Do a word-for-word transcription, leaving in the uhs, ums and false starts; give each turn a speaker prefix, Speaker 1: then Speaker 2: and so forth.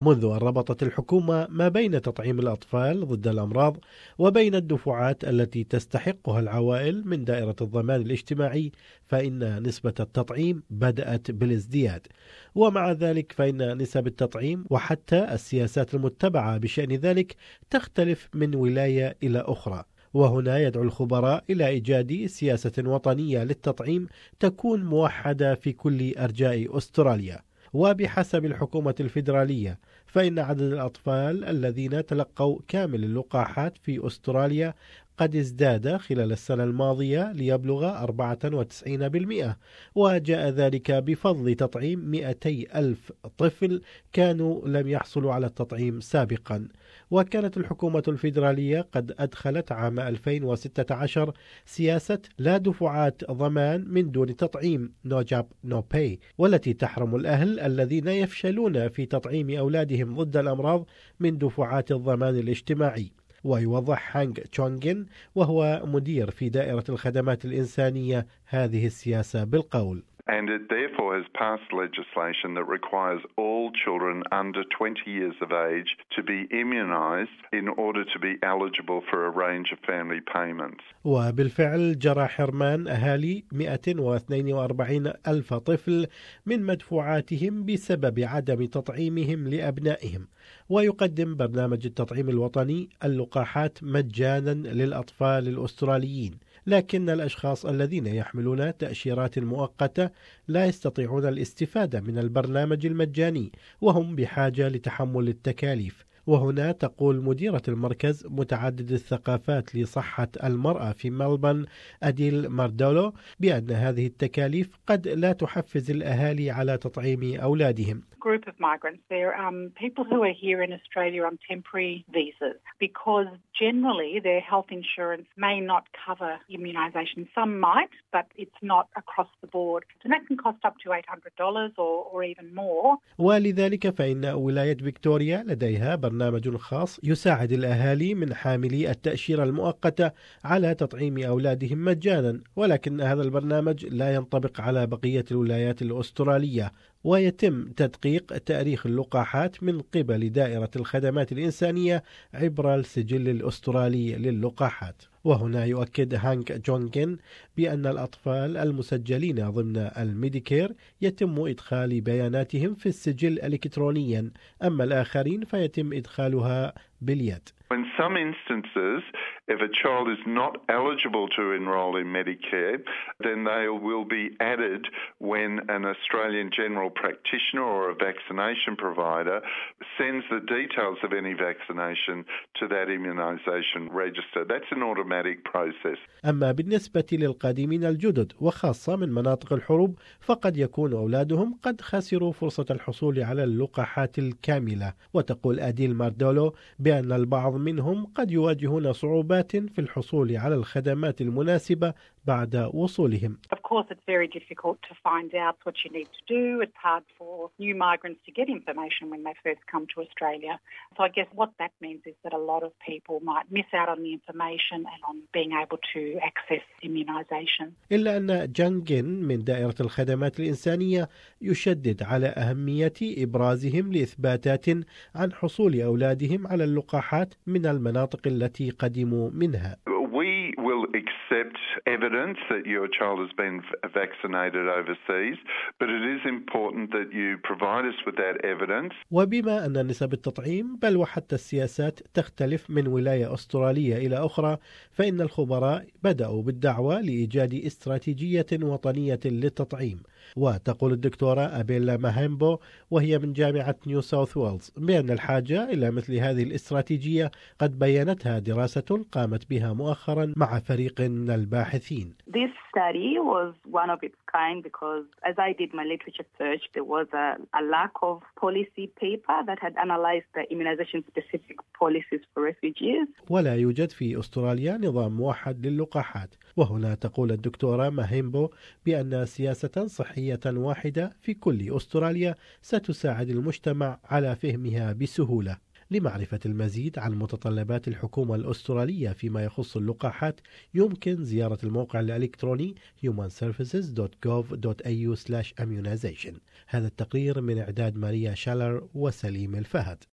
Speaker 1: منذ أن ربطت الحكومة ما بين تطعيم الأطفال ضد الأمراض وبين الدفعات التي تستحقها العوائل من دائرة الضمان الاجتماعي، فإن نسبة التطعيم بدأت بالازدياد. ومع ذلك فإن نسب التطعيم وحتى السياسات المتبعة بشأن ذلك تختلف من ولاية إلى أخرى. وهنا يدعو الخبراء إلى إيجاد سياسة وطنية للتطعيم تكون موحدة في كل أرجاء أستراليا. وبحسب الحكومة الفيدرالية فإن عدد الأطفال الذين تلقوا كامل اللقاحات في أستراليا قد ازداد خلال السنة الماضية ليبلغ أربعة وتسعين بالمئة، وجاء ذلك بفضل تطعيم مئتي ألف طفل كانوا لم يحصلوا على التطعيم سابقا. وكانت الحكومة الفيدرالية قد أدخلت عام ألفين وستة عشر سياسة لا دفعات ضمان من دون تطعيم No Jab No Pay، والتي تحرم الأهل الذين يفشلون في تطعيم أولادهم ضد الأمراض من دفعات الضمان الاجتماعي. ويوضح هانغ تشونغين وهو مدير في دائرة الخدمات الإنسانية هذه السياسة بالقول:
Speaker 2: And it therefore has passed legislation that requires all children under twenty years of age to be immunised in order to be eligible for a range of family payments.
Speaker 1: وبالفعل جرى حرمان أهالي مئة واثنين وأربعين ألف طفل من مدفوعاتهم بسبب عدم تطعيمهم لأبنائهم. ويقدم برنامج التطعيم الوطني اللقاحات مجانا للأطفال الأستراليين، لكن الأشخاص الذين يحملون تأشيرات مؤقتة لا يستطيعون الاستفادة من البرنامج المجاني، وهم بحاجة لتحمل التكاليف. وهنا تقول مديرة المركز متعدد الثقافات لصحة المرأة في ملبورن أديل ماردولو بأن هذه التكاليف قد لا تحفز الأهالي على تطعيم أولادهم.
Speaker 3: Group of migrants, they're um, people who are here in Australia on temporary visas because generally their health insurance may not cover immunisation. Some might, but it's not across the board. And that can cost up to eight hundred dollars or, or even more.
Speaker 1: ولذلك فإن ولاية فيكتوريا لديها برنامج خاص يساعد الأهالي من حاملي التأشيرة المؤقتة على تطعيم أولادهم مجانا، ولكن هذا البرنامج لا ينطبق على بقية الولايات الأسترالية، ويتم تدقيق تاريخ اللقاحات من قبل دائرة الخدمات الإنسانية عبر السجل الأسترالي للقاحات. وهنا يؤكد هانغ جونغين بأن الأطفال المسجلين ضمن الميديكير يتم إدخال بياناتهم في السجل إلكترونيا، أما الآخرين فيتم إدخالها باليد.
Speaker 2: In some instances, if a child is not eligible to enrol in Medicare, then they will be added when an Australian general practitioner or a vaccination provider sends the details of any vaccination to that immunisation register. That's an automatic process.
Speaker 1: أما بالنسبة للقادمين الجدد وخاصة من مناطق الحروب فقد يكون أولادهم قد خسروا فرصة الحصول على اللقاحات الكاملة. وتقول أديل ماردولو بأن البعض منهم قد يواجهون صعوبات في الحصول على الخدمات المناسبة بعد وصولهم.
Speaker 3: Of course, it's very difficult to find out what you need to do. It's hard for new migrants to get information when they first come to Australia. So I guess what that means is that a lot of people might miss out on the information and on being able to access immunisation.
Speaker 1: إلا أن جانجين من دائرة الخدمات الإنسانية يشدد على أهمية إبرازهم لإثباتات عن حصول أولادهم على اللقاحات من المناطق التي قدموا منها.
Speaker 2: We will accept evidence that your child has been vaccinated overseas, but it is important that you provide us with that evidence.
Speaker 1: وبما أن نسب التطعيم بل وحتى السياسات تختلف من ولاية أسترالية إلى أخرى، فإن الخبراء بدأوا بالدعوة لإيجاد استراتيجية وطنية للتطعيم. وتقول الدكتورة أبيلا ماهيمبو وهي من جامعة نيو ساوث ويلز بأن الحاجة إلى مثل هذه الاستراتيجية قد بيّنتها دراسة قامت بها مؤخرا مع فريق من الباحثين.
Speaker 4: This study was one of its kind because as I did my literature search, there was a, a lack of policy paper that had analyzed the immunization specific policies for refugees.
Speaker 1: ولا يوجد في أستراليا نظام موحد للقاحات. وهنا تقول الدكتورة ماهيمبو بأن سياسة صحية واحدة في كل أستراليا ستساعد المجتمع على فهمها بسهولة. لمعرفة المزيد عن متطلبات الحكومة الأسترالية فيما يخص اللقاحات يمكن زيارة الموقع الإلكتروني human services dot gov dot a u slash immunization. هذا التقرير من إعداد ماريا شالر وسليم الفهد.